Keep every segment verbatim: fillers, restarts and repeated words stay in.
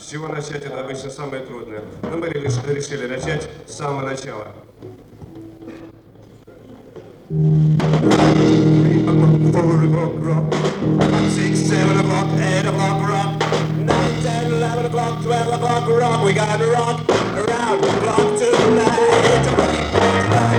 чего начать, это обычно самое трудное. Но мы реш- решили начать с самого начала. Three o'clock, four o'clock, rock. Six, seven o'clock, eight o'clock, rock. Nine, ten, eleven o'clock, twelve o'clock, rock. We gotta rock around the clock tonight.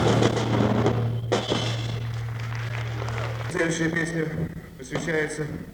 Следующая песня посвящается